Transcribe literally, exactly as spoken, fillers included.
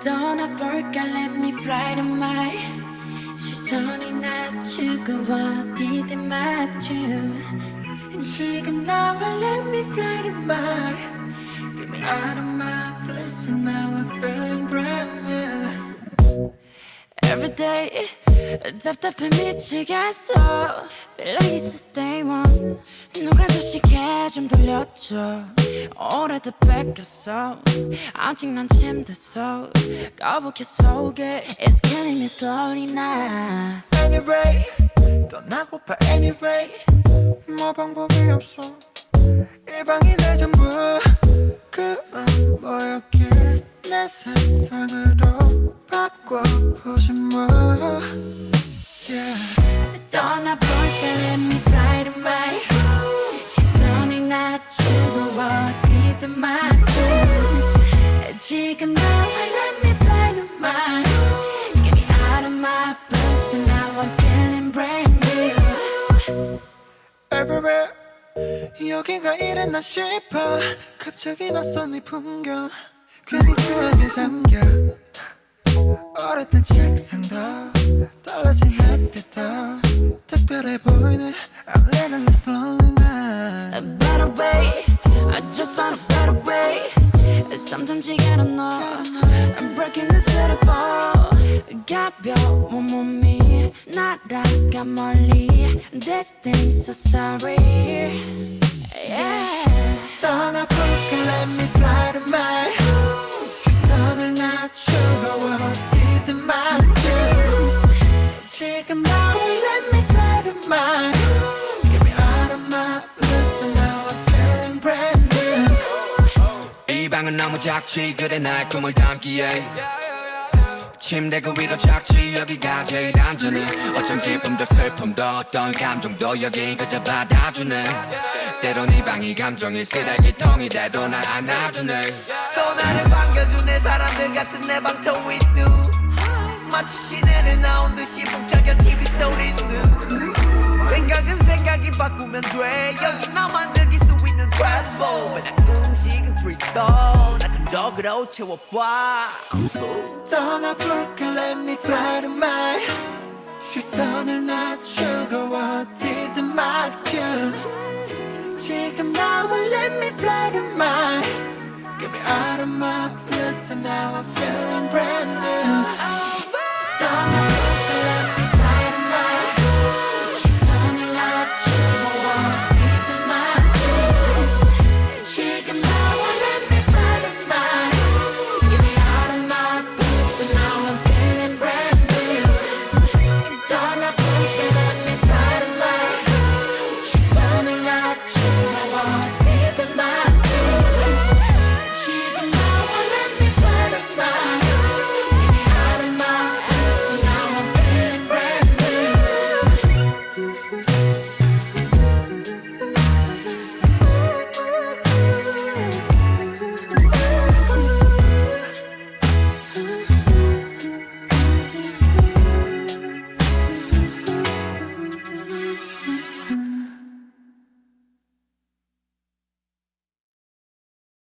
떠나볼까 let me fly to my 시선이 낮추고 어디든 맞춤 지금 나와 let me fly to my Get me out of my bliss and now I'm feeling brand new Every day 답답해 미치겠어 Feel like it's the day one 누가 주식해 좀 돌려줘 오래돼 뺏겼어 아직 난 침대서 거북해 속에 It's killing me slowly now Anyway 떠나고파 anyway 뭐 방법이 없어 이 방이 내 전부 그런 뭐였길 내 세상으로 바꿔보지 뭐 yeah. 떠나볼까 let me fly to my 시선이 낮추고 어디든 맞춤 지금 나와 let me fly to my Get me out of my bliss and now I'm feeling brand new Everywhere 여기가 이랬나 싶어 갑자기 낯선 이 풍경 괜히 추억에 잠겨 어렸던 책상도 달라진 햇빛도 특별해 보이네 I'm living this lonely night A better way I just found a better way Sometimes you gotta know I'm breaking this beautiful 가벼운 몸이 날아가 멀리 This thing's so sorry yeah. 떠나볼까 let me fly to my 시선을 낮추고 어디든 맞춤 지금 나와 let me fly to my Get me out of my bliss and now I'm feeling brand new 이 방은 너무 작지 그래 나의 꿈을 담기에 침대 그 위로 작지 여기가 제일 안전해 어쩜 기쁨도 슬픔도 어떤 감정도 여긴 그저 받아주네 때론 이 방이 감정이 쓰레기통이 돼도 날 안아주네 또 나를 반겨주네 사람들 같은 내 방터 with you 마치 시내를 나온 듯이 북적여 티비 소리는 생각은 생각이 바꾸면 돼 여기 나만 즐길 수 있는 트래플 내 음식은 트리스톤 나 근적으로 채워봐 떠나볼까 let me fly to my 시선을 낮추고 어디든 맞춤 지금 나와 let me fly to my Get me out of my bliss and now I'm feeling brand new